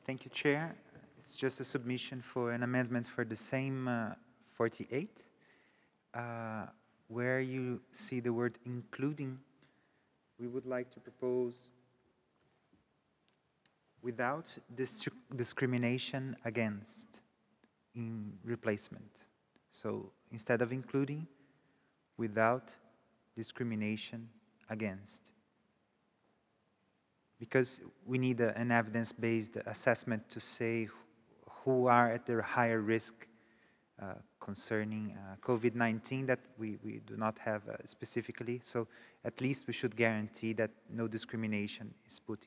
Thank you, Chair. It's just a submission for an amendment for the same 48, where you see the word including. We would like to propose without discrimination against in replacement. So instead of including, without discrimination against. Because we need an evidence-based assessment to say who are at the higher risk concerning COVID-19 that we do not have specifically. So at least we should guarantee that no discrimination is put